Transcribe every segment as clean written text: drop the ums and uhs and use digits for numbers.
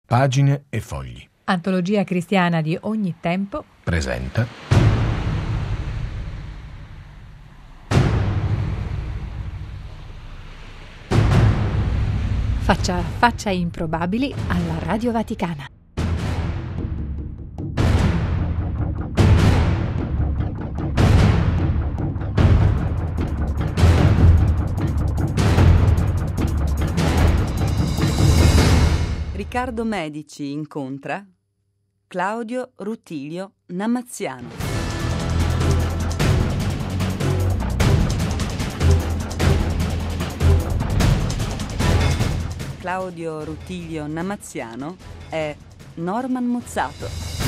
Pagine e fogli. Antologia cristiana di ogni tempo. Presenta Faccia a faccia improbabili alla Radio Vaticana. Riccardo Medici incontra Claudio Rutilio Namaziano. Claudio Rutilio Namaziano è Norman Mozzato.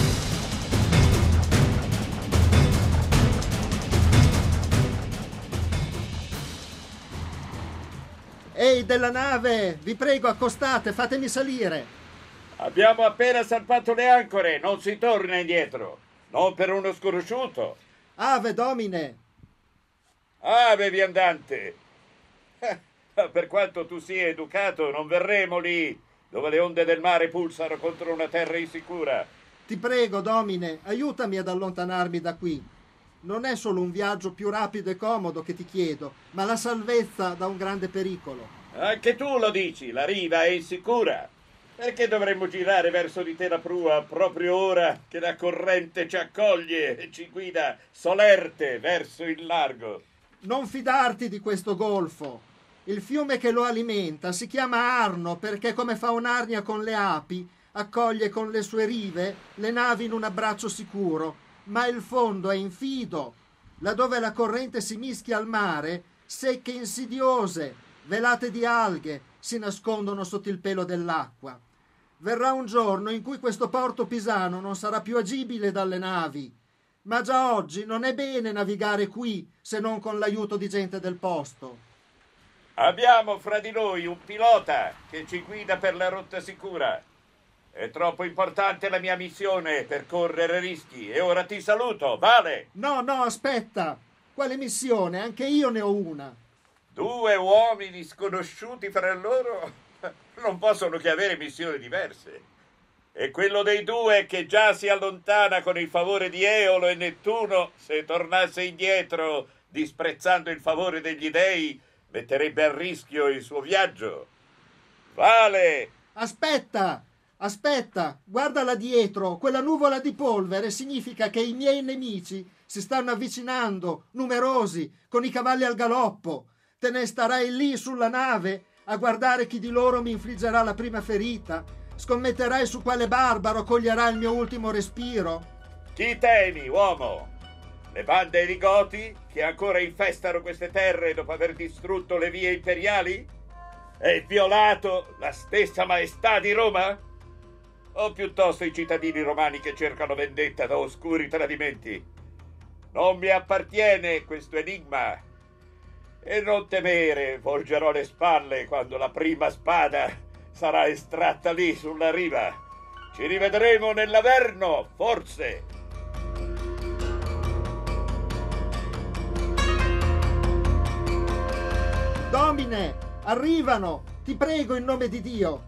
Ehi, della nave! Vi prego, accostate, fatemi salire! Abbiamo appena salpato le ancore, non si torna indietro. Non per uno sconosciuto. Ave Domine! Ave viandante! Per quanto tu sia educato, non verremo lì, dove le onde del mare pulsano contro una terra insicura. Ti prego, Domine, aiutami ad allontanarmi da qui. Non è solo un viaggio più rapido e comodo che ti chiedo, ma la salvezza da un grande pericolo. Anche tu lo dici, la riva è insicura. Perché dovremmo girare verso di te la prua proprio ora che la corrente ci accoglie e ci guida solerte verso il largo? Non fidarti di questo golfo. Il fiume che lo alimenta si chiama Arno perché, come fa un'arnia con le api, accoglie con le sue rive le navi in un abbraccio sicuro, ma il fondo è infido. Laddove la corrente si mischia al mare, secche insidiose, velate di alghe, si nascondono sotto il pelo dell'acqua. Verrà un giorno in cui questo porto pisano non sarà più agibile dalle navi, ma già oggi non è bene navigare qui se non con l'aiuto di gente del posto. Abbiamo fra di noi un pilota che ci guida per la rotta sicura. È troppo importante la mia missione per correre rischi e ora ti saluto, vale? No, aspetta! Quale missione? Anche io ne ho una. Due uomini sconosciuti fra loro non possono che avere missioni diverse. E quello dei due che già si allontana con il favore di Eolo e Nettuno, se tornasse indietro disprezzando il favore degli dei, metterebbe a rischio il suo viaggio. Vale! Aspetta, guardala dietro, quella nuvola di polvere significa che i miei nemici si stanno avvicinando, numerosi, con i cavalli al galoppo. Te ne starai lì sulla nave a guardare chi di loro mi infliggerà la prima ferita? Scommetterai su quale barbaro coglierà il mio ultimo respiro? Chi temi, uomo? Le bande e i Goti che ancora infestano queste terre dopo aver distrutto le vie imperiali? E violato la stessa maestà di Roma? O piuttosto i cittadini romani che cercano vendetta da oscuri tradimenti? Non mi appartiene questo enigma. E non temere, volgerò le spalle quando la prima spada sarà estratta lì sulla riva. Ci rivedremo nell'Averno, forse. Domine, arrivano! Ti prego in nome di Dio!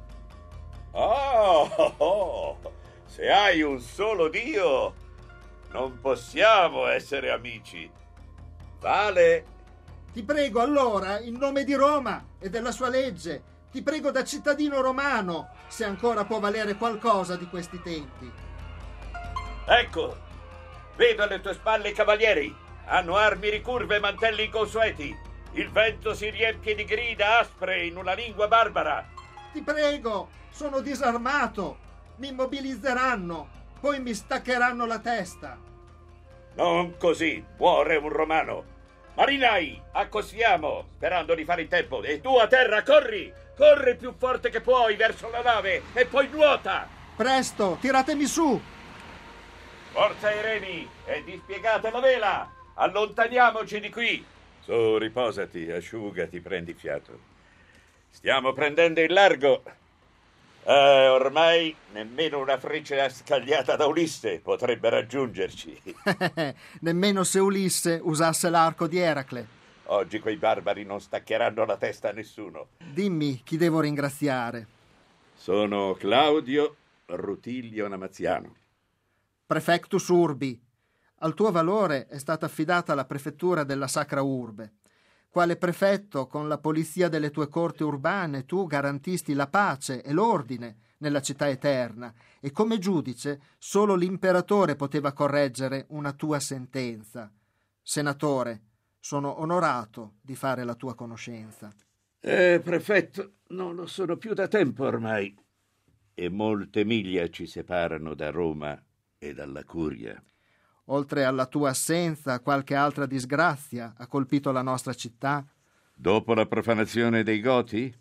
Oh, se hai un solo Dio, non possiamo essere amici. Vale? Ti prego allora, in nome di Roma e della sua legge, ti prego da cittadino romano, se ancora può valere qualcosa di questi tempi. Ecco, vedo alle tue spalle i cavalieri. Hanno armi ricurve e mantelli inconsueti. Il vento si riempie di grida aspre in una lingua barbara. Ti prego, sono disarmato. Mi immobilizzeranno, poi mi staccheranno la testa. Non così, muore un romano. Marinai, accostiamo, sperando di fare in tempo. E tu a terra, corri! Corri più forte che puoi verso la nave e poi nuota! Presto, tiratemi su! Forza ai remi e dispiegate la vela! Allontaniamoci di qui! Su, riposati, asciugati, prendi fiato. Stiamo prendendo il largo. Ormai nemmeno una freccia scagliata da Ulisse potrebbe raggiungerci. Nemmeno se Ulisse usasse l'arco di Eracle. Oggi quei barbari non staccheranno la testa a nessuno. Dimmi chi devo ringraziare. Sono Claudio Rutilio Namaziano. Prefectus urbi. Al tuo valore è stata affidata la prefettura della Sacra Urbe. Quale prefetto, con la polizia delle tue corti urbane, tu garantisti la pace e l'ordine nella città eterna, e come giudice solo l'imperatore poteva correggere una tua sentenza. Senatore, sono onorato di fare la tua conoscenza. Prefetto, non lo sono più da tempo ormai, e molte miglia ci separano da Roma e dalla Curia. Oltre alla tua assenza, qualche altra disgrazia ha colpito la nostra città? Dopo la profanazione dei Goti?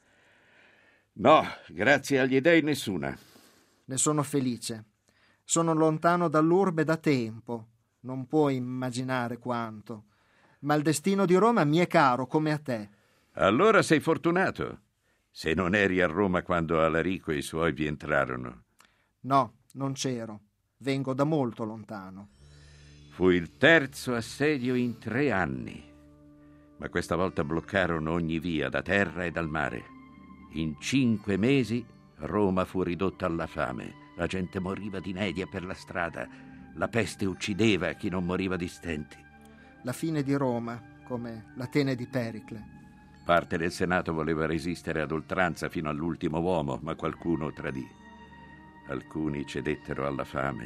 No, grazie agli dei nessuna. Ne sono felice. Sono lontano dall'urbe da tempo. Non puoi immaginare quanto. Ma il destino di Roma mi è caro come a te. Allora sei fortunato, se non eri a Roma quando Alarico e i suoi vi entrarono. No, non c'ero. Vengo da molto lontano. Fu il terzo assedio in 3 anni, ma questa volta bloccarono ogni via da terra e dal mare. In 5 mesi Roma fu ridotta alla fame, la gente moriva di inedia per la strada, la peste uccideva chi non moriva di stenti. La fine di Roma, come l'Atene di Pericle. Parte del Senato voleva resistere ad oltranza fino all'ultimo uomo, ma qualcuno tradì. Alcuni cedettero alla fame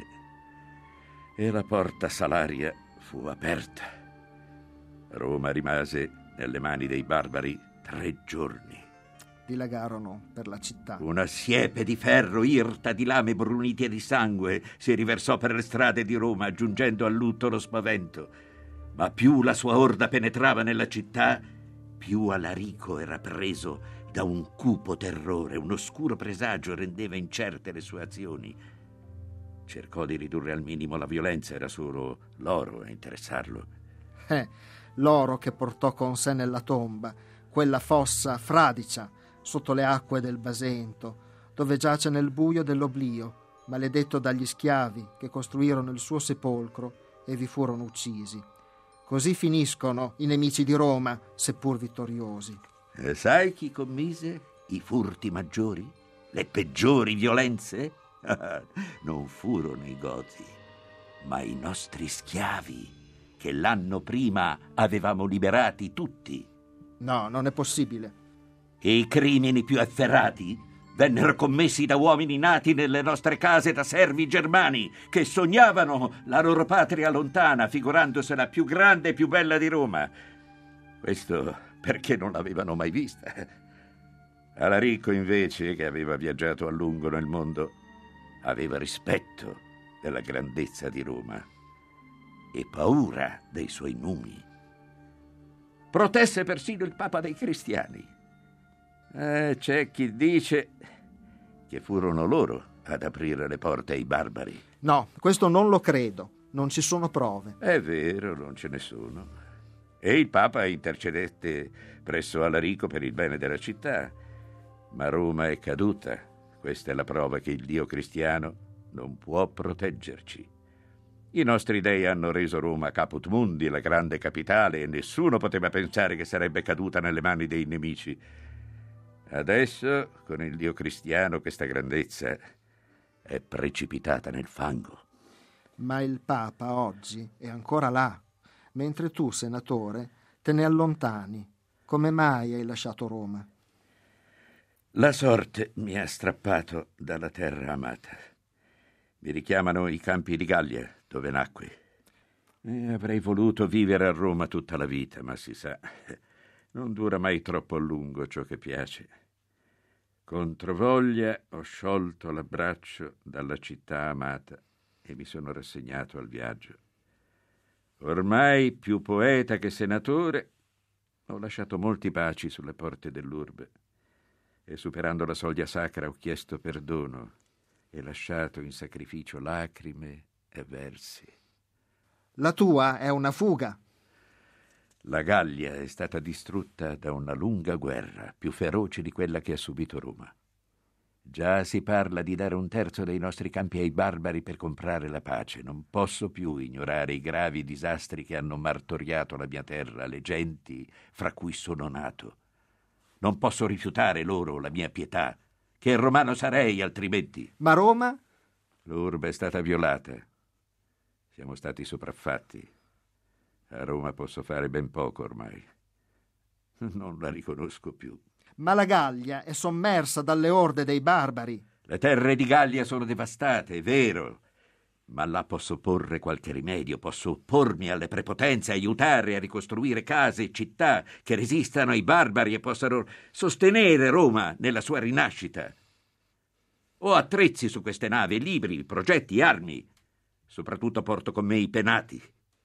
e la porta Salaria fu aperta. Roma rimase nelle mani dei barbari 3 giorni. Dilagarono per la città. Una siepe di ferro irta di lame brunite di sangue si riversò per le strade di Roma, aggiungendo al lutto lo spavento. Ma più la sua orda penetrava nella città, più Alarico era preso da un cupo terrore. Un oscuro presagio rendeva incerte le sue azioni. Cercò di ridurre al minimo la violenza, era solo l'oro a interessarlo. L'oro che portò con sé nella tomba, quella fossa fradicia sotto le acque del Basento, dove giace nel buio dell'oblio, maledetto dagli schiavi che costruirono il suo sepolcro e vi furono uccisi. Così finiscono i nemici di Roma, seppur vittoriosi. E sai chi commise i furti maggiori? Le peggiori violenze? Non furono i Goti, ma i nostri schiavi, che l'anno prima avevamo liberati tutti. No, non è possibile. E i crimini più efferati vennero commessi da uomini nati nelle nostre case da servi germani, che sognavano la loro patria lontana, figurandosela più grande e più bella di Roma. Questo perché non l'avevano mai vista. Alarico, invece, che aveva viaggiato a lungo nel mondo, aveva rispetto della grandezza di Roma e paura dei suoi numi. Protesse persino il Papa dei cristiani. C'è chi dice che furono loro ad aprire le porte ai barbari. No, questo non lo credo. Non ci sono prove. È vero, non ce ne sono. E il Papa intercedette presso Alarico per il bene della città. Ma Roma è caduta. Questa è la prova che il Dio cristiano non può proteggerci. I nostri dei hanno reso Roma caput mundi, la grande capitale, e nessuno poteva pensare che sarebbe caduta nelle mani dei nemici. Adesso, con il Dio cristiano, questa grandezza è precipitata nel fango. Ma il Papa oggi è ancora là, mentre tu, senatore, te ne allontani. Come mai hai lasciato Roma? La sorte mi ha strappato dalla terra amata. Mi richiamano i campi di Gallia, dove nacqui. Avrei voluto vivere a Roma tutta la vita, ma si sa, non dura mai troppo a lungo ciò che piace. Controvoglia ho sciolto l'abbraccio dalla città amata e mi sono rassegnato al viaggio. Ormai più poeta che senatore, ho lasciato molti baci sulle porte dell'urbe e, superando la soglia sacra, ho chiesto perdono e lasciato in sacrificio lacrime e versi. La tua è una fuga. La Gallia è stata distrutta da una lunga guerra, più feroce di quella che ha subito Roma. Già si parla di dare 1/3 dei nostri campi ai barbari per comprare la pace. Non posso più ignorare i gravi disastri che hanno martoriato la mia terra, le genti fra cui sono nato. Non posso rifiutare loro la mia pietà, Che romano sarei altrimenti? Ma Roma? L'urbe è stata violata. Siamo stati sopraffatti. A Roma posso fare ben poco ormai. Non la riconosco più. Ma la Gallia è sommersa dalle orde dei barbari. Le terre di Gallia sono devastate, è vero. Ma là posso porre qualche rimedio, posso oppormi alle prepotenze, aiutare a ricostruire case e città che resistano ai barbari e possano sostenere Roma nella sua rinascita. Ho attrezzi su queste navi, libri, progetti, armi. Soprattutto porto con me i penati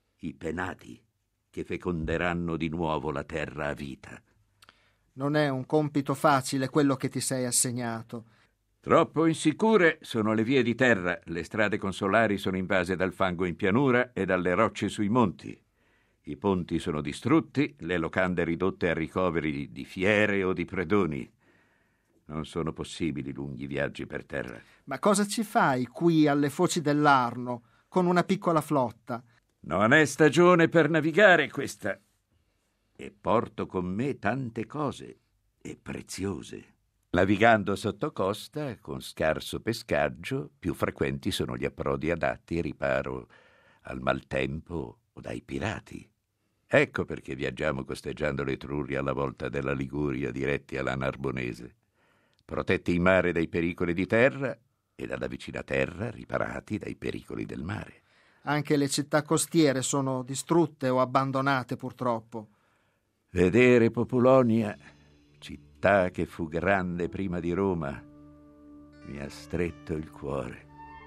che feconderanno di nuovo la terra a vita. Non è un compito facile quello che ti sei assegnato. Troppo insicure sono le vie di terra, le strade consolari sono invase dal fango in pianura e dalle rocce sui monti. I ponti sono distrutti, le locande ridotte a ricoveri di fiere o di predoni. Non sono possibili lunghi viaggi per terra. Ma cosa ci fai qui alle foci dell'Arno con una piccola flotta? Non è stagione per navigare questa. E porto con me tante cose e preziose. Navigando sotto costa, con scarso pescaggio, più frequenti sono gli approdi adatti e riparo al maltempo o dai pirati. Ecco perché viaggiamo costeggiando l'Etruria alla volta della Liguria diretti alla Narbonese, protetti in mare dai pericoli di terra e dalla vicina terra riparati dai pericoli del mare. Anche le città costiere sono distrutte o abbandonate purtroppo. Vedere Populonia, città che fu grande prima di Roma, mi ha stretto il cuore.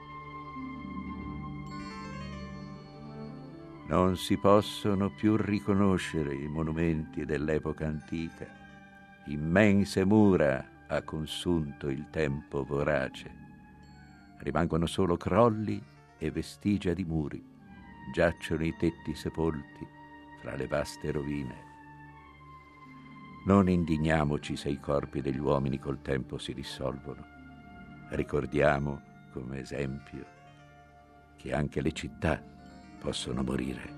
Non si possono più riconoscere i monumenti dell'epoca antica. Immense mura ha consunto il tempo vorace. Rimangono solo crolli e vestigia di muri. Giacciono i tetti sepolti fra le vaste rovine. Non indigniamoci se i corpi degli uomini col tempo si dissolvono. Ricordiamo, come esempio, che anche le città possono morire.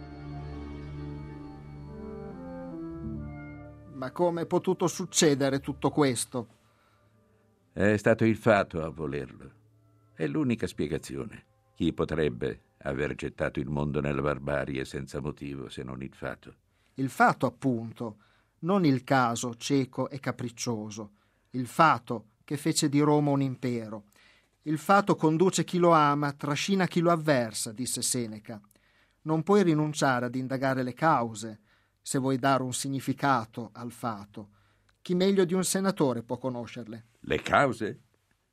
Ma come è potuto succedere tutto questo? È stato il fato a volerlo. È l'unica spiegazione. Chi potrebbe aver gettato il mondo nella barbarie senza motivo se non il fato? Il fato, appunto, non il caso cieco e capriccioso. Il fato che fece di Roma un impero. Il fato conduce chi lo ama, trascina chi lo avversa, disse Seneca. Non puoi rinunciare ad indagare le cause se vuoi dare un significato al fato. Chi meglio di un senatore può conoscerle? Le cause?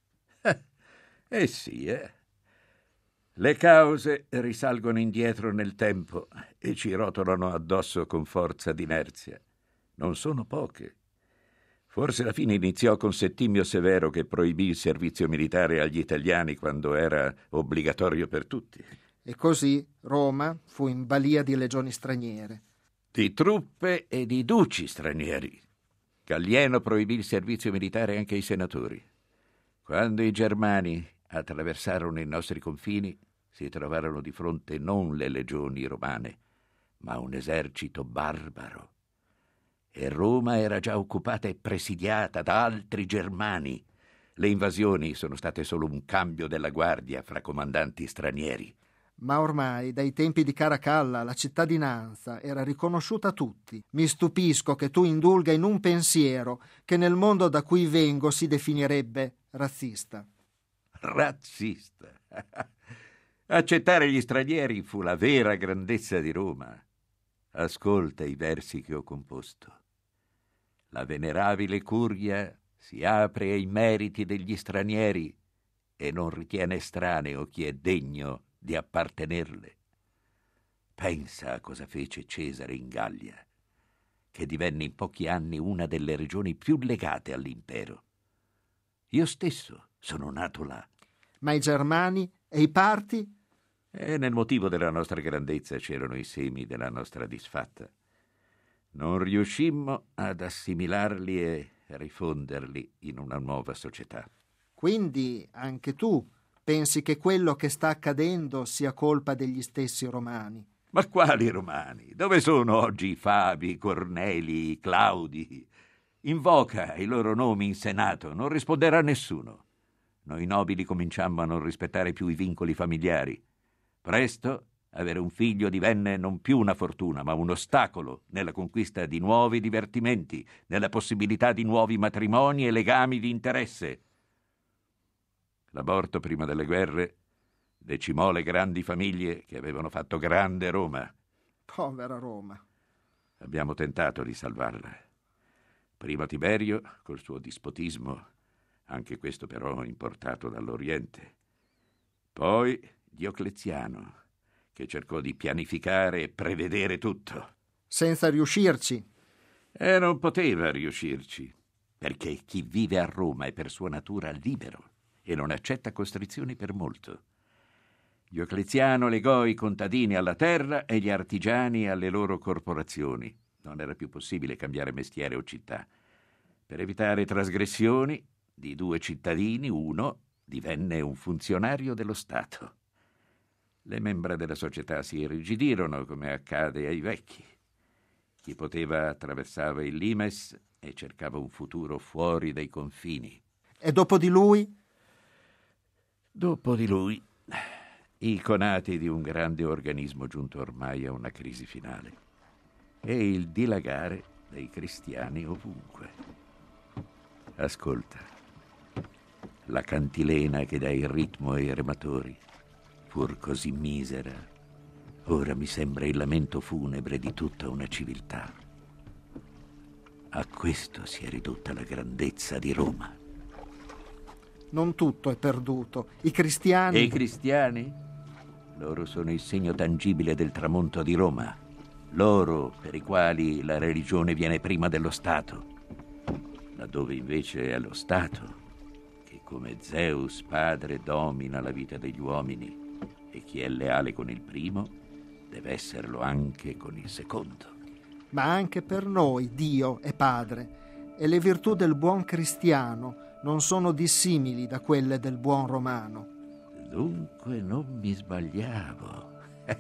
Sì. Le cause risalgono indietro nel tempo e ci rotolano addosso con forza d'inerzia. Non sono poche. Forse la fine iniziò con Settimio Severo che proibì il servizio militare agli italiani quando era obbligatorio per tutti. E così Roma fu in balia di legioni straniere. Di truppe e di duci stranieri. Gallieno proibì il servizio militare anche ai senatori. Quando i germani attraversarono i nostri confini, si trovarono di fronte non le legioni romane, ma un esercito barbaro. E Roma era già occupata e presidiata da altri germani. Le invasioni sono state solo un cambio della guardia fra comandanti stranieri. Ma ormai, dai tempi di Caracalla, la cittadinanza era riconosciuta a tutti. Mi stupisco che tu indulga in un pensiero che nel mondo da cui vengo si definirebbe razzista. Razzista? Accettare gli stranieri fu la vera grandezza di Roma. Ascolta i versi che ho composto. La venerabile curia si apre ai meriti degli stranieri e non ritiene estraneo chi è degno di appartenerle. Pensa a cosa fece Cesare in Gallia, che divenne in pochi anni una delle regioni più legate all'impero. Io stesso sono nato là. Ma i germani e i parti? E nel motivo della nostra grandezza c'erano i semi della nostra disfatta. Non riuscimmo ad assimilarli e rifonderli in una nuova società. Quindi anche tu pensi che quello che sta accadendo sia colpa degli stessi romani? Ma quali romani? Dove sono oggi i Fabi, i Corneli, i Claudi? Invoca i loro nomi in Senato, non risponderà nessuno. Noi nobili cominciammo a non rispettare più i vincoli familiari. Presto avere un figlio divenne non più una fortuna, ma un ostacolo nella conquista di nuovi divertimenti, nella possibilità di nuovi matrimoni e legami di interesse. L'aborto prima delle guerre decimò le grandi famiglie che avevano fatto grande Roma. Povera Roma. Abbiamo tentato di salvarla. Prima Tiberio, col suo dispotismo, anche questo però importato dall'Oriente. Poi Diocleziano, che cercò di pianificare e prevedere tutto. Senza riuscirci. E non poteva riuscirci, perché chi vive a Roma è per sua natura libero e non accetta costrizioni per molto. Diocleziano legò i contadini alla terra e gli artigiani alle loro corporazioni. Non era più possibile cambiare mestiere o città. Per evitare trasgressioni, di 2 cittadini, uno divenne un funzionario dello Stato. Le membra della società si irrigidirono, come accade ai vecchi. Chi poteva attraversava il limes e cercava un futuro fuori dai confini. E dopo di lui? Dopo di lui, i conati di un grande organismo giunto ormai a una crisi finale e il dilagare dei cristiani ovunque. Ascolta, la cantilena che dà il ritmo ai rematori, pur così misera, ora mi sembra il lamento funebre di tutta una civiltà. A questo si è ridotta la grandezza di Roma. Non tutto è perduto. I cristiani... E i cristiani? Loro sono il segno tangibile del tramonto di Roma. Loro per i quali la religione viene prima dello Stato. Laddove invece è lo Stato che come Zeus padre domina la vita degli uomini e chi è leale con il primo deve esserlo anche con il secondo. Ma anche per noi Dio è padre e le virtù del buon cristiano non sono dissimili da quelle del buon romano. Dunque non mi sbagliavo.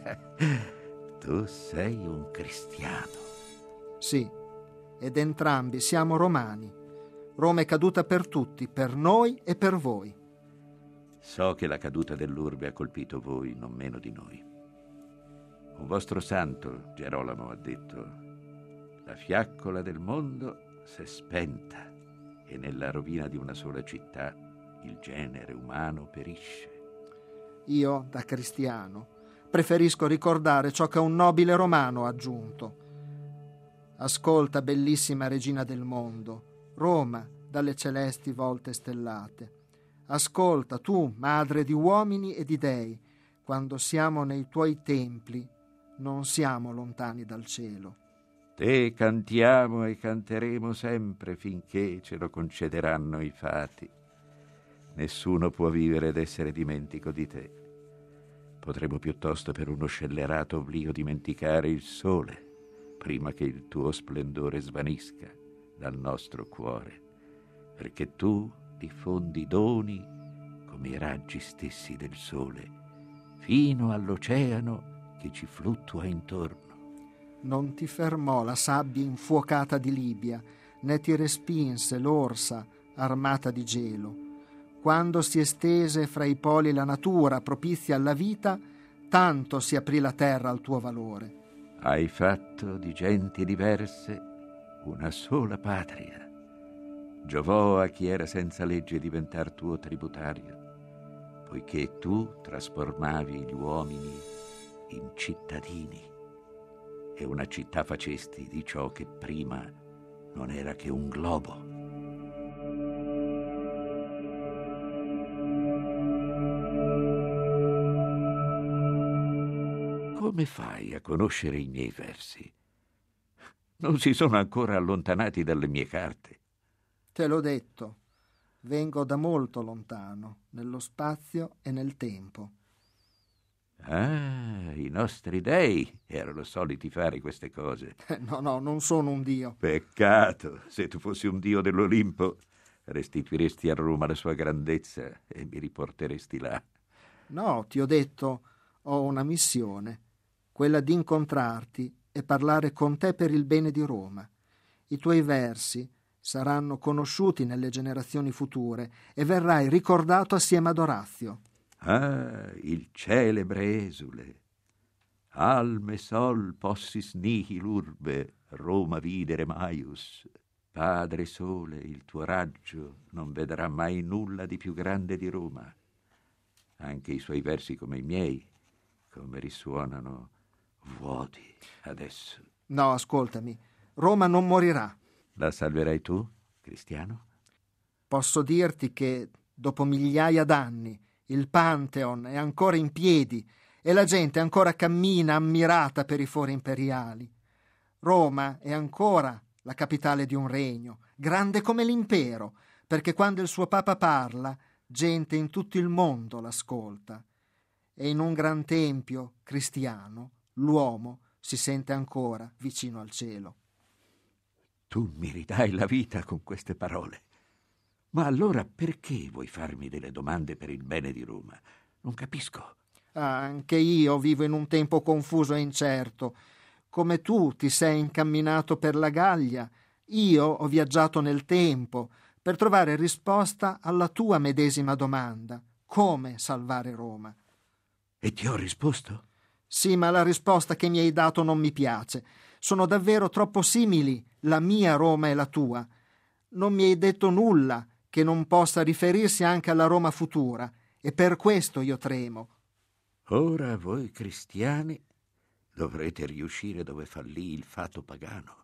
Tu sei un cristiano. Sì, ed entrambi siamo romani. Roma è caduta per tutti, per noi e per voi. So che la caduta dell'urbe ha colpito voi non meno di noi. Un vostro santo, Gerolamo, ha detto: la fiaccola del mondo s'è spenta e nella rovina di una sola città il genere umano perisce. Io, da cristiano, preferisco ricordare ciò che un nobile romano ha aggiunto. Ascolta, bellissima regina del mondo, Roma, dalle celesti volte stellate. Ascolta, tu, madre di uomini e di dei, quando siamo nei tuoi templi, non siamo lontani dal cielo. Te cantiamo e canteremo sempre finché ce lo concederanno i fati. Nessuno può vivere ed essere dimentico di te. Potremmo piuttosto per uno scellerato oblio dimenticare il sole prima che il tuo splendore svanisca dal nostro cuore, perché tu diffondi doni come i raggi stessi del sole fino all'oceano che ci fluttua intorno. Non ti fermò la sabbia infuocata di Libia, né ti respinse l'orsa armata di gelo. Quando si estese fra i poli la natura propizia alla vita, tanto si aprì la terra al tuo valore. Hai fatto di genti diverse una sola patria. Giovò a chi era senza legge diventar tuo tributario, poiché tu trasformavi gli uomini in cittadini e una città facesti di ciò che prima non era che un globo. Come fai a conoscere i miei versi? Non si sono ancora allontanati dalle mie carte. Te l'ho detto, vengo da molto lontano, nello spazio e nel tempo. Ah, i nostri dei erano soliti fare queste cose. No, non sono un dio. Peccato, se tu fossi un dio dell'Olimpo, restituiresti a Roma la sua grandezza e mi riporteresti là. No, ti ho detto, ho una missione, quella di incontrarti e parlare con te per il bene di Roma. I tuoi versi Saranno conosciuti nelle generazioni future e verrai ricordato assieme ad Orazio. Ah, il celebre esule. Alme sol possis nihil urbe, Roma videre maius. Padre sole, il tuo raggio non vedrà mai nulla di più grande di Roma. Anche i suoi versi come i miei, come risuonano vuoti adesso. No, ascoltami, Roma non morirà. La salverai tu, Cristiano? Posso dirti che dopo migliaia d'anni il Pantheon è ancora in piedi e la gente ancora cammina ammirata per i fori imperiali. Roma è ancora la capitale di un regno, grande come l'impero, perché quando il suo Papa parla, gente in tutto il mondo l'ascolta. E in un gran tempio cristiano, l'uomo si sente ancora vicino al cielo. Tu mi ridai la vita con queste parole. Ma allora perché vuoi farmi delle domande per il bene di Roma? Non capisco. Anche io vivo in un tempo confuso e incerto. Come tu ti sei incamminato per la Gallia, io ho viaggiato nel tempo per trovare risposta alla tua medesima domanda: come salvare Roma? E ti ho risposto? Sì, ma la risposta che mi hai dato non mi piace. Sono davvero troppo simili la mia Roma e la tua. Non mi hai detto nulla che non possa riferirsi anche alla Roma futura, e per questo io tremo. Ora voi cristiani dovrete riuscire dove fallì il fato pagano.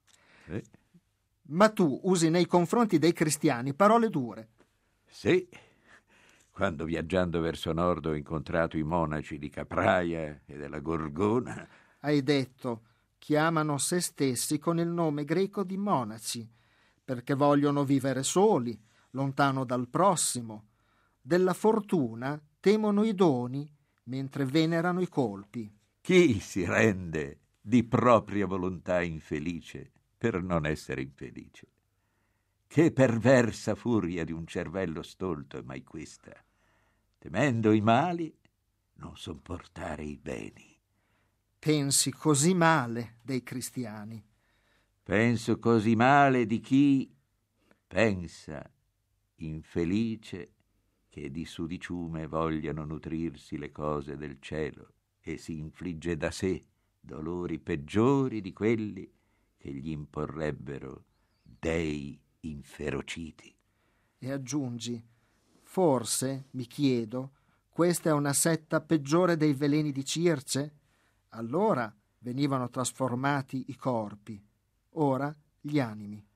Ma tu usi nei confronti dei cristiani parole dure. Sì, quando viaggiando verso nord ho incontrato i monaci di Capraia e della Gorgona. Hai detto: chiamano se stessi con il nome greco di monaci, perché vogliono vivere soli, lontano dal prossimo. Della fortuna temono i doni, mentre venerano i colpi. Chi si rende di propria volontà infelice per non essere infelice? Che perversa furia di un cervello stolto è mai questa? Temendo i mali, non sopportare i beni. Pensi così male dei cristiani. Penso così male di chi pensa, infelice, che di sudiciume vogliano nutrirsi le cose del cielo e si infligge da sé dolori peggiori di quelli che gli imporrebbero dei inferociti. E aggiungi: forse, mi chiedo, questa è una setta peggiore dei veleni di Circe? Allora venivano trasformati i corpi, ora gli animi.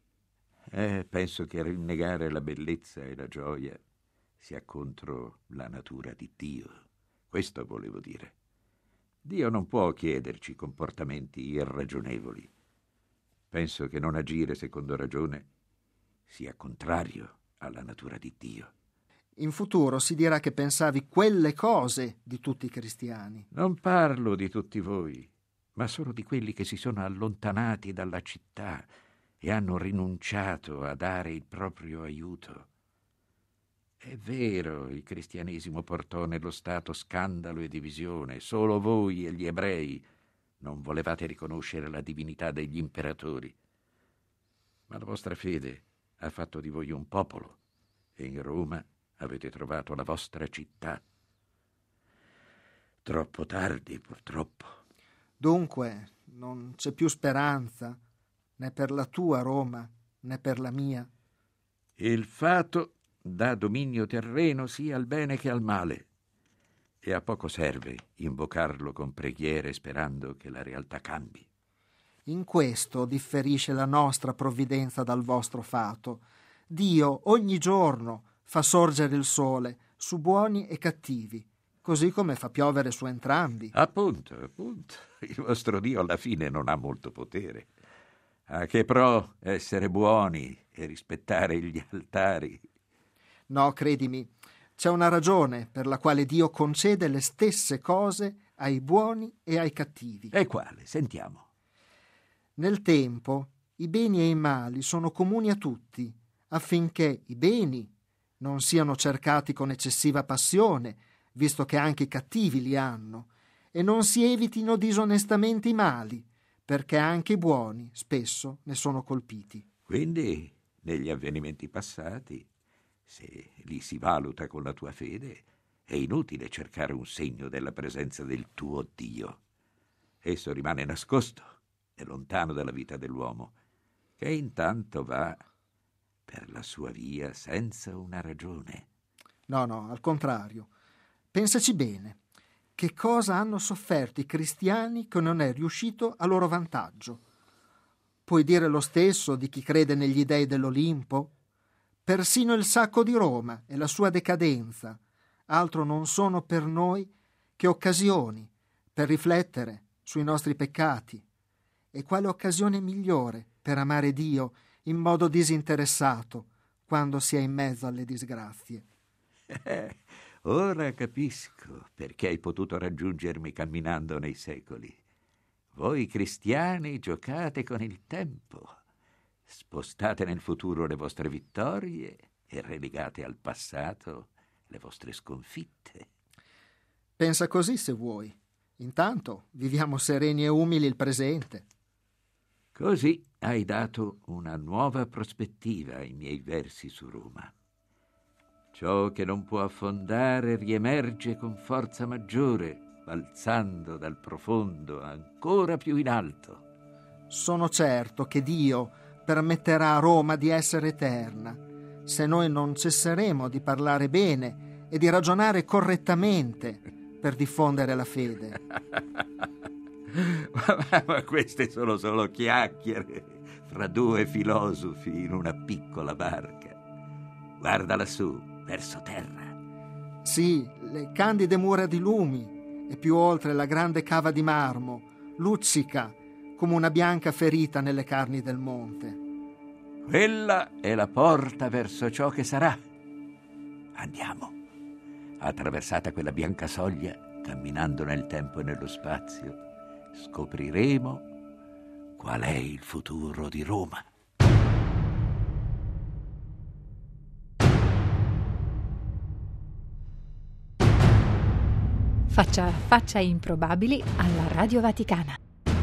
Penso che rinnegare la bellezza e la gioia sia contro la natura di Dio. Questo volevo dire. Dio non può chiederci comportamenti irragionevoli. Penso che non agire secondo ragione sia contrario alla natura di Dio. In futuro si dirà che pensavi quelle cose di tutti i cristiani. Non parlo di tutti voi, ma solo di quelli che si sono allontanati dalla città e hanno rinunciato a dare il proprio aiuto. È vero, il cristianesimo portò nello Stato scandalo e divisione. Solo voi e gli ebrei non volevate riconoscere la divinità degli imperatori. Ma la vostra fede ha fatto di voi un popolo e in Roma avete trovato la vostra città. Troppo tardi, purtroppo. Dunque, non c'è più speranza, né per la tua Roma, né per la mia. Il fato dà dominio terreno sia al bene che al male, e a poco serve invocarlo con preghiere sperando che la realtà cambi. In questo differisce la nostra provvidenza dal vostro fato. Dio ogni giorno fa sorgere il sole su buoni e cattivi, così come fa piovere su entrambi. Appunto. Il vostro Dio alla fine non ha molto potere. A che pro essere buoni e rispettare gli altari? No, credimi, c'è una ragione per la quale Dio concede le stesse cose ai buoni e ai cattivi. E quale? Sentiamo. Nel tempo i beni e i mali sono comuni a tutti, affinché i beni non siano cercati con eccessiva passione, visto che anche i cattivi li hanno, e non si evitino disonestamente i mali, perché anche i buoni spesso ne sono colpiti. Quindi negli avvenimenti passati, se li si valuta con la tua fede, è inutile cercare un segno della presenza del tuo Dio. Esso rimane nascosto e lontano dalla vita dell'uomo, che intanto va per la sua via senza una ragione. No, al contrario. Pensaci bene. Che cosa hanno sofferto i cristiani che non è riuscito a loro vantaggio? Puoi dire lo stesso di chi crede negli dei dell'Olimpo? Persino il sacco di Roma e la sua decadenza altro non sono per noi che occasioni per riflettere sui nostri peccati. E quale occasione migliore per amare Dio in modo disinteressato quando si è in mezzo alle disgrazie? Ora capisco perché hai potuto raggiungermi camminando nei secoli. Voi cristiani giocate con il tempo, spostate nel futuro le vostre vittorie e relegate al passato le vostre sconfitte. Pensa così se vuoi. Intanto viviamo sereni e umili il presente. Così hai dato una nuova prospettiva ai miei versi su Roma. Ciò che non può affondare riemerge con forza maggiore, balzando dal profondo ancora più in alto. Sono certo che Dio permetterà a Roma di essere eterna, se noi non cesseremo di parlare bene e di ragionare correttamente per diffondere la fede. Ma queste sono solo chiacchiere fra due filosofi in una piccola barca. Guarda lassù, verso terra. Sì, le candide mura di lumi e più oltre la grande cava di marmo luccica come una bianca ferita nelle carni del monte. Quella è la porta verso ciò che sarà. Andiamo. Attraversata quella bianca soglia, camminando nel tempo e nello spazio, scopriremo qual è il futuro di Roma. Faccia improbabili alla Radio Vaticana.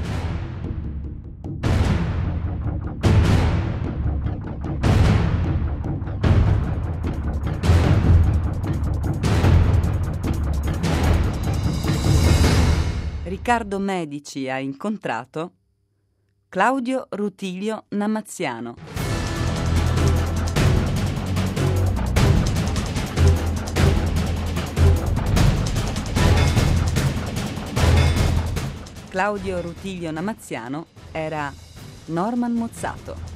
Riccardo Medici ha incontrato Claudio Rutilio Namaziano. Claudio Rutilio Namaziano era Norman Mozzato.